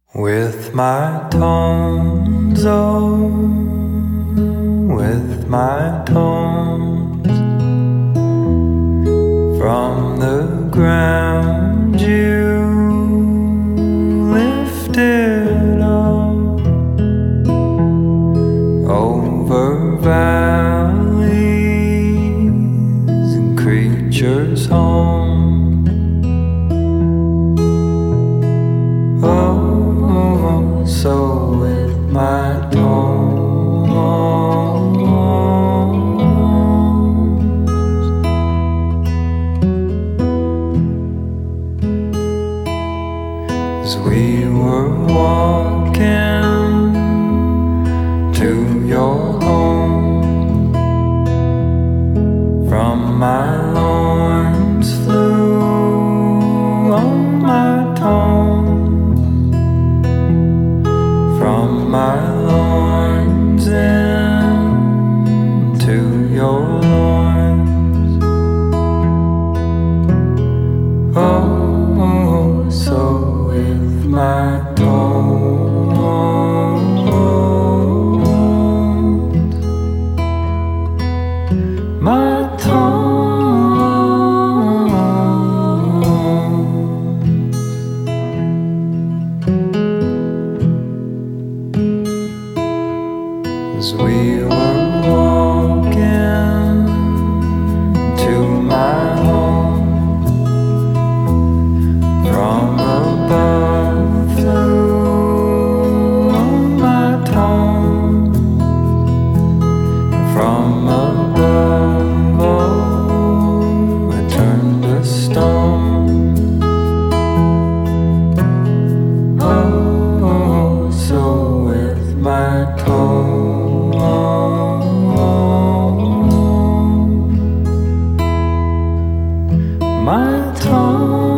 With my tones, oh, with my tones, from the ground you lifted up, over valleys and creatures home. Oh, so with my tones, 'cause we were walking to your home, from my loins flew on my tones. From my loins into your loins. Oh, so with my tones, my tones. As we were walking to my home, from above flew on my tones, from above, oh, I turned to stone. Oh, so with my tones, my tones.